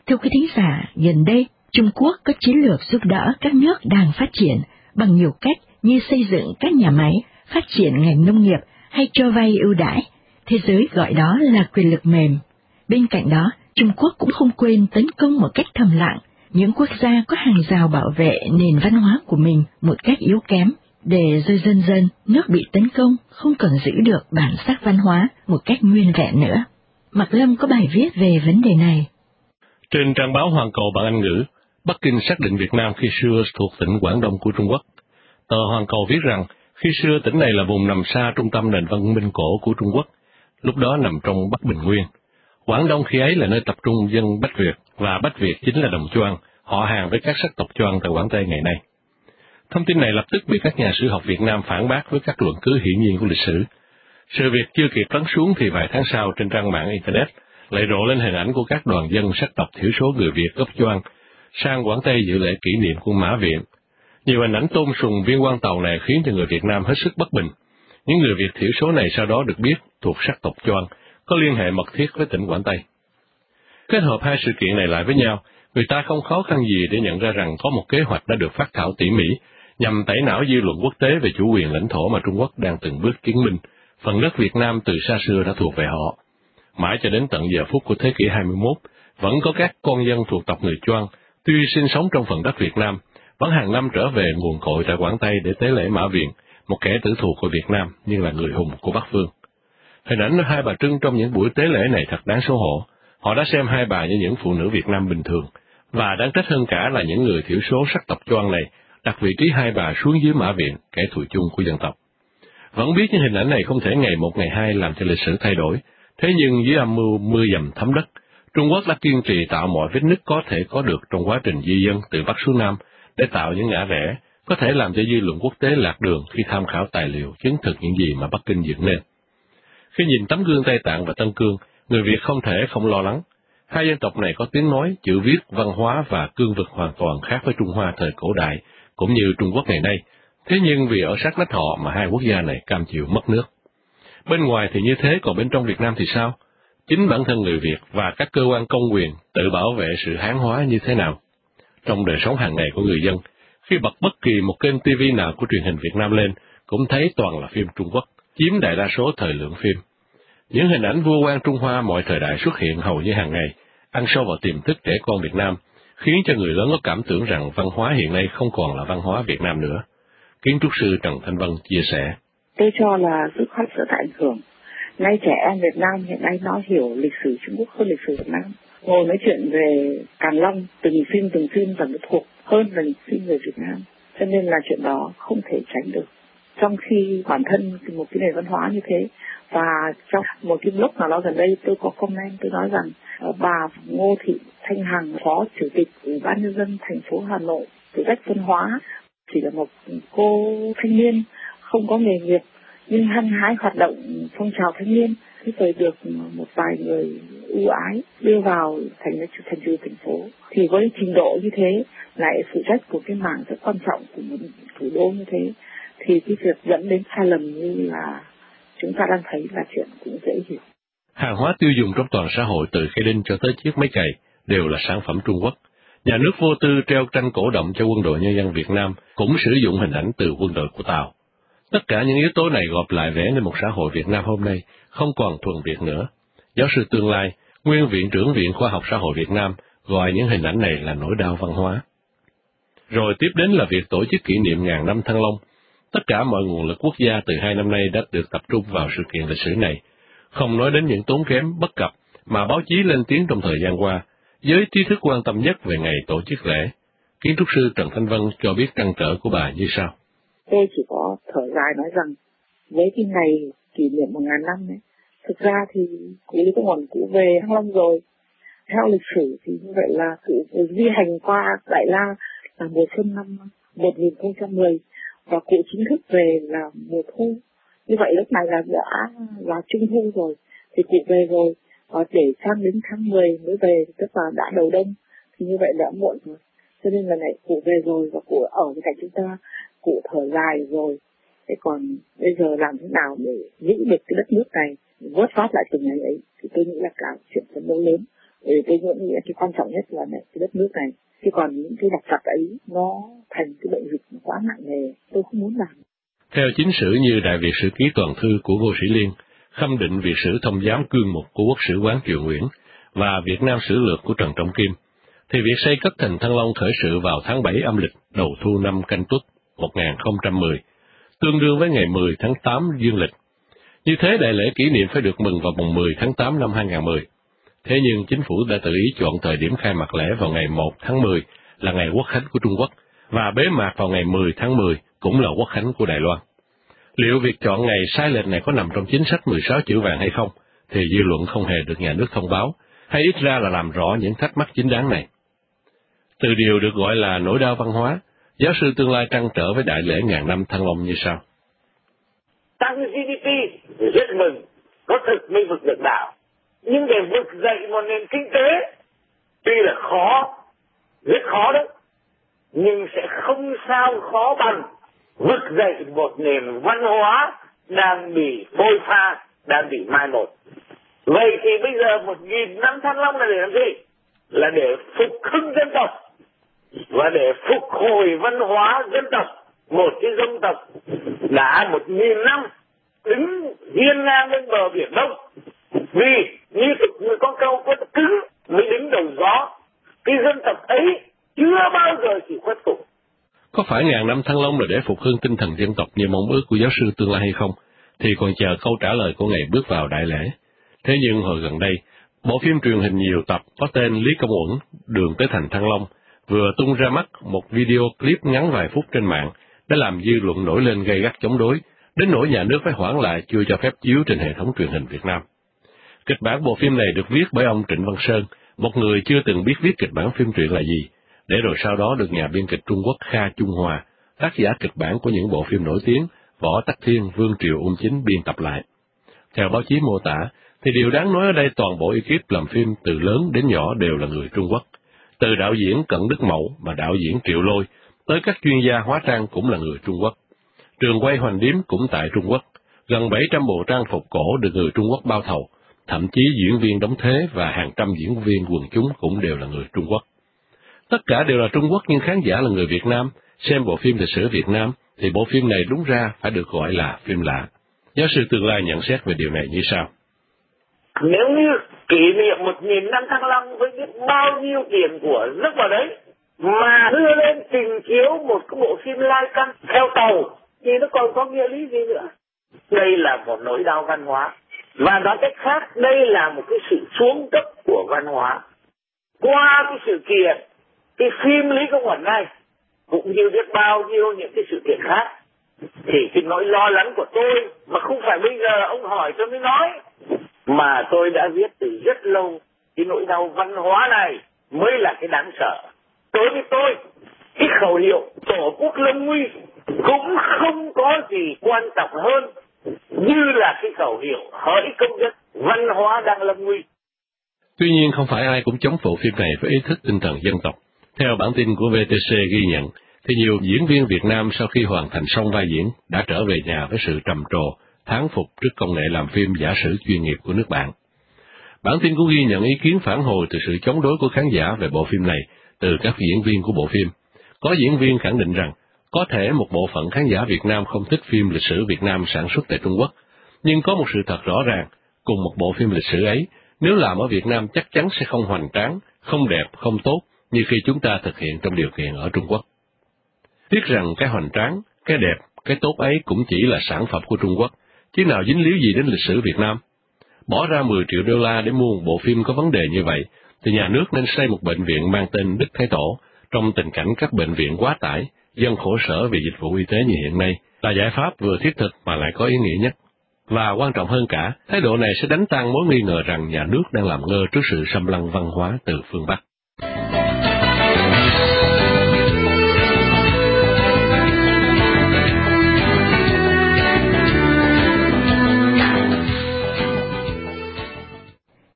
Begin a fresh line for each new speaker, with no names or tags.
Thưa quý thính giả, gần đây, Trung Quốc có chiến lược giúp đỡ các nước đang phát triển bằng nhiều cách như xây dựng các nhà máy, phát triển ngành nông nghiệp hay cho vay ưu đãi. Thế giới gọi đó là quyền lực mềm. Bên cạnh đó, Trung Quốc cũng không quên tấn công một cách thầm lặng những quốc gia có hàng rào bảo vệ nền văn hóa của mình một cách yếu kém, để rồi dần dần nước bị tấn công không còn giữ được bản sắc văn hóa một cách nguyên vẹn nữa. Mạc Lâm có bài viết về vấn đề này.
Trên trang báo Hoàn Cầu bằng Anh ngữ, Bắc Kinh xác định Việt Nam khi xưa thuộc tỉnh Quảng Đông của Trung Quốc. Tờ Hoàn Cầu viết rằng, khi xưa tỉnh này là vùng nằm xa trung tâm nền văn minh cổ của Trung Quốc, lúc đó nằm trong Bắc Bình Nguyên. Quảng Đông khi ấy là nơi tập trung dân Bách Việt, và Bách Việt chính là đồng Choang, họ hàng với các sắc tộc Choang tại Quảng Tây ngày nay. Thông tin này lập tức bị các nhà sử học Việt Nam phản bác với các luận cứ hiển nhiên của lịch sử. Sự việc chưa kịp lắng xuống thì vài tháng sau trên trang mạng Internet lại rộ lên hình ảnh của các đoàn dân sắc tộc thiểu số người Việt gốc Choang sang Quảng Tây dự lễ kỷ niệm quân Mã Viện. Nhiều hình ảnh tôn sùng viên quan tàu này khiến cho người Việt Nam hết sức bất bình. Những người Việt thiểu số này sau đó được biết thuộc sắc tộc Choang, có liên hệ mật thiết với tỉnh Quảng Tây. Kết hợp hai sự kiện này lại với nhau, người ta không khó khăn gì để nhận ra rằng có một kế hoạch đã được phác thảo tỉ mỉ, nhằm tẩy não dư luận quốc tế về chủ quyền lãnh thổ mà Trung Quốc đang từng bước chứng minh. Phần đất Việt Nam từ xa xưa đã thuộc về họ. Mãi cho đến tận giờ phút của thế kỷ 21, vẫn có các con dân thuộc tộc người Choang, tuy sinh sống trong phần đất Việt Nam, vẫn hàng năm trở về nguồn cội tại Quảng Tây để tế lễ Mã Viện, một kẻ tử thù của Việt Nam nhưng là người hùng của Bắc Phương. Hình ảnh Hai Bà Trưng trong những buổi tế lễ này thật đáng xấu hổ. Họ đã xem Hai Bà như những phụ nữ Việt Nam bình thường, và đáng trách hơn cả là những người thiểu số sắc tộc Choang này đặt vị trí Hai Bà xuống dưới Mã Viện, kẻ thù chung của dân tộc. Vẫn biết những hình ảnh này không thể ngày một ngày hai làm cho lịch sử thay đổi, thế nhưng dưới âm mưu mưa dầm thấm đất, Trung Quốc đã kiên trì tạo mọi vết nứt có thể có được trong quá trình di dân từ Bắc xuống Nam để tạo những ngã rẽ, có thể làm cho dư luận quốc tế lạc đường khi tham khảo tài liệu chứng thực những gì mà Bắc Kinh dựng nên. Khi nhìn tấm gương Tây Tạng và Tân Cương, người Việt không thể không lo lắng. Hai dân tộc này có tiếng nói, chữ viết, văn hóa và cương vực hoàn toàn khác với Trung Hoa thời cổ đại, cũng như Trung Quốc ngày nay. Thế nhưng vì ở sát nách họ mà hai quốc gia này cam chịu mất nước. Bên ngoài thì như thế, còn bên trong Việt Nam thì sao? Chính bản thân người Việt và các cơ quan công quyền tự bảo vệ sự Hán hóa như thế nào? Trong đời sống hàng ngày của người dân, khi bật bất kỳ một kênh TV nào của truyền hình Việt Nam lên, cũng thấy toàn là phim Trung Quốc, chiếm đại đa số thời lượng phim. Những hình ảnh vua quan Trung Hoa mọi thời đại xuất hiện hầu như hàng ngày, ăn sâu vào tiềm thức trẻ con Việt Nam, khiến cho người lớn có cảm tưởng rằng văn hóa hiện nay không còn là văn hóa Việt Nam nữa. Kiến trúc sư Trần Thanh Vân chia sẻ.
Tôi cho là rất khó sự ảnh hưởng. Nay trẻ em Việt Nam hiện nay nó hiểu lịch sử Trung Quốc hơn lịch sử Việt Nam. Ngồi nói chuyện về Càn Long, từng phim và nó thuộc hơn là những phim về Việt Nam. Cho nên là chuyện đó không thể tránh được. Trong khi bản thân một cái nền văn hóa như thế, và trong một cái blog nào đó gần đây tôi có comment, tôi nói rằng bà Ngô Thị Thanh Hằng, Phó Chủ tịch Ủy ban Nhân dân thành phố Hà Nội, phụ trách văn hóa, chỉ là một cô thanh niên không có nghề nghiệp nhưng hăng hái hoạt động phong trào thanh niên, thế rồi được một vài người ưu ái đưa vào thành chủ thành phố. Thì với trình độ như thế, lại phụ trách của cái mảng rất quan trọng của một thủ đô như thế, thì cái việc dẫn đến sai lầm như là chúng ta đang thấy là chuyện cũng dễ hiểu.
Hàng hóa tiêu dùng trong toàn xã hội từ cây đinh cho tới chiếc máy cày đều là sản phẩm Trung Quốc. Nhà nước vô tư treo tranh cổ động cho Quân đội Nhân dân Việt Nam cũng sử dụng hình ảnh từ quân đội của Tàu. Tất cả những yếu tố này gộp lại vẽ nên một xã hội Việt Nam hôm nay không còn thuần Việt nữa. Giáo sư Tương Lai, nguyên Viện trưởng Viện Khoa học Xã hội Việt Nam, gọi những hình ảnh này là nỗi đau văn hóa. Rồi tiếp đến là việc tổ chức kỷ niệm ngàn năm Thăng Long. Tất cả mọi nguồn lực quốc gia từ 2 năm nay đã được tập trung vào sự kiện lịch sử này. Không nói đến những tốn kém, bất cập mà báo chí lên tiếng trong thời gian qua, giới trí thức quan tâm nhất về ngày tổ chức lễ. Kiến trúc sư Trần Thanh Vân cho biết trăn trở của bà như sau.
Tôi chỉ có thở dài nói rằng với cái ngày kỷ niệm 1000 năm ấy, thực ra thì cụ Lý Công Uẩn cụ về Thăng Long rồi. Theo lịch sử thì như vậy là cụ di hành qua Đại La là mùa xuân năm 1010 và cụ chính thức về là mùa thu. Như vậy lúc này đã là trung thu rồi, thì cụ về rồi, và để sang đến tháng 10 mới về, tức là đã đầu đông, thì như vậy đã muộn rồi. Cho nên là này cụ về rồi và cụ ở bên cạnh chúng ta, cụ thở dài rồi. Thế còn bây giờ làm thế nào để giữ được cái đất nước này, vớt vát lại từng ngày ấy, thì tôi nghĩ là cả chuyện phấn đấu lớn Tôi nghĩ cái quan trọng nhất là cái đất nước này. Chứ còn những cái đặc tật ấy nó thành cái bệnh dịch quá nặng nề, tôi không muốn làm.
Theo chính sử như Đại Việt Sử Ký Toàn Thư của Ngô Sĩ Liên, Khâm Định Việt Sử Thông Giám Cương Mục của Quốc sử Quán Triều Nguyễn và Việt Nam Sử Lược của Trần Trọng Kim, thì việc xây cất thành Thăng Long khởi sự vào tháng 7 âm lịch đầu thu năm Canh Tuất 1010, tương đương với ngày 10 tháng 8 dương lịch. Như thế đại lễ kỷ niệm phải được mừng vào mùng 10 tháng 8 năm 2010. Thế nhưng chính phủ đã tự ý chọn thời điểm khai mạc lễ vào ngày 1 tháng 10 là ngày Quốc khánh của Trung Quốc, và bế mạc vào ngày 10 tháng 10 cũng là Quốc khánh của Đài Loan. Liệu việc chọn ngày sai lệch này có nằm trong chính sách 16 chữ vàng hay không, thì dư luận không hề được nhà nước thông báo, hay ít ra là làm rõ những thắc mắc chính đáng này. Từ điều được gọi là nỗi đau văn hóa, giáo sư tương lai trăn trở với đại lễ ngàn năm Thăng Long như sau.
Tăng GDP rất mừng, có thực mới vực được đạo. Nhưng để vực dậy một nền kinh tế, tuy là khó, rất khó đấy, nhưng sẽ không sao khó bằng vực dậy một nền văn hóa đang bị phôi pha, đang bị mai một. Vậy thì bây giờ 1000 năm Thăng Long là để làm gì? Là để phục hưng dân tộc và để phục hồi văn hóa dân tộc. Một cái dân tộc đã 1000 năm đứng hiên ngang bên bờ biển Đông. Vì như người con câu có cứng mới đứng đầu gió. Cái dân tộc ấy chưa bao giờ chịu khuất phục.
Có phải ngàn năm Thăng Long là để phục hưng tinh thần dân tộc như mong ước của giáo sư tương lai hay không, thì còn chờ câu trả lời của ngày bước vào đại lễ. Thế nhưng hồi gần đây, bộ phim truyền hình nhiều tập có tên Lý Công Uẩn, Đường tới thành Thăng Long, vừa tung ra mắt một video clip ngắn vài phút trên mạng, đã làm dư luận nổi lên gay gắt chống đối, đến nỗi nhà nước phải hoãn lại chưa cho phép chiếu trên hệ thống truyền hình Việt Nam. Kịch bản bộ phim này được viết bởi ông Trịnh Văn Sơn, một người chưa từng biết viết kịch bản phim truyện là gì, để rồi sau đó được nhà biên kịch Trung Quốc Kha Trung Hòa, tác giả kịch bản của những bộ phim nổi tiếng Võ Tắc Thiên, Vương Triều Ung Chính biên tập lại. Theo báo chí mô tả, thì điều đáng nói ở đây toàn bộ ekip làm phim từ lớn đến nhỏ đều là người Trung Quốc. Từ đạo diễn Cận Đức Mậu và đạo diễn Triệu Lôi, tới các chuyên gia hóa trang cũng là người Trung Quốc. Trường quay Hoành Điếm cũng tại Trung Quốc, gần 700 bộ trang phục cổ được người Trung Quốc bao thầu, thậm chí diễn viên đóng thế và hàng trăm diễn viên quần chúng cũng đều là người Trung Quốc. Tất cả đều là Trung Quốc nhưng khán giả là người Việt Nam, xem bộ phim lịch sử Việt Nam thì bộ phim này đúng ra phải được gọi là phim lạ. Giáo sư tương lai nhận xét về điều này như sau.
Nếu như kỷ niệm 1000 năm Thăng Long với biết bao nhiêu tiền của rước vào đấy, mà đưa lên trình chiếu một cái bộ phim lai căng theo tàu, thì nó còn có nghĩa lý gì nữa? Đây là một nỗi đau văn hóa. Và nói cách khác, đây là một cái sự xuống cấp của văn hóa. Qua cái sự kiện, cái phim Lý Công Uẩn này, cũng như biết bao nhiêu những cái sự kiện khác, thì cái nỗi lo lắng của tôi, mà không phải bây giờ ông hỏi tôi mới nói, mà tôi đã viết từ rất lâu, cái nỗi đau văn hóa này mới là cái đáng sợ. Đối với tôi, cái khẩu hiệu Tổ quốc lâm nguy cũng không có gì quan trọng hơn như là cái khẩu hiệu hỡi công dân, văn hóa đang lâm nguy.
Tuy nhiên không phải ai cũng chống bộ phim này với ý thức tinh thần dân tộc. Theo bản tin của VTC ghi nhận, thì nhiều diễn viên Việt Nam sau khi hoàn thành xong vai diễn đã trở về nhà với sự trầm trồ, thán phục trước công nghệ làm phim giả sử chuyên nghiệp của nước bạn. Bản tin cũng ghi nhận ý kiến phản hồi từ sự chống đối của khán giả về bộ phim này từ các diễn viên của bộ phim. Có diễn viên khẳng định rằng, có thể một bộ phận khán giả Việt Nam không thích phim lịch sử Việt Nam sản xuất tại Trung Quốc, nhưng có một sự thật rõ ràng, cùng một bộ phim lịch sử ấy, nếu làm ở Việt Nam chắc chắn sẽ không hoành tráng, không đẹp, không tốt như khi chúng ta thực hiện trong điều kiện ở Trung Quốc. Tiếc rằng cái hoành tráng, cái đẹp, cái tốt ấy cũng chỉ là sản phẩm của Trung Quốc, chứ nào dính líu gì đến lịch sử Việt Nam. Bỏ ra 10 triệu đô la để mua một bộ phim có vấn đề như vậy, thì nhà nước nên xây một bệnh viện mang tên Đức Thái Tổ, trong tình cảnh các bệnh viện quá tải, dân khổ sở vì dịch vụ y tế như hiện nay, là giải pháp vừa thiết thực mà lại có ý nghĩa nhất. Và quan trọng hơn cả, thái độ này sẽ đánh tan mối nghi ngờ rằng nhà nước đang làm ngơ trước sự xâm lăng văn hóa từ phương Bắc.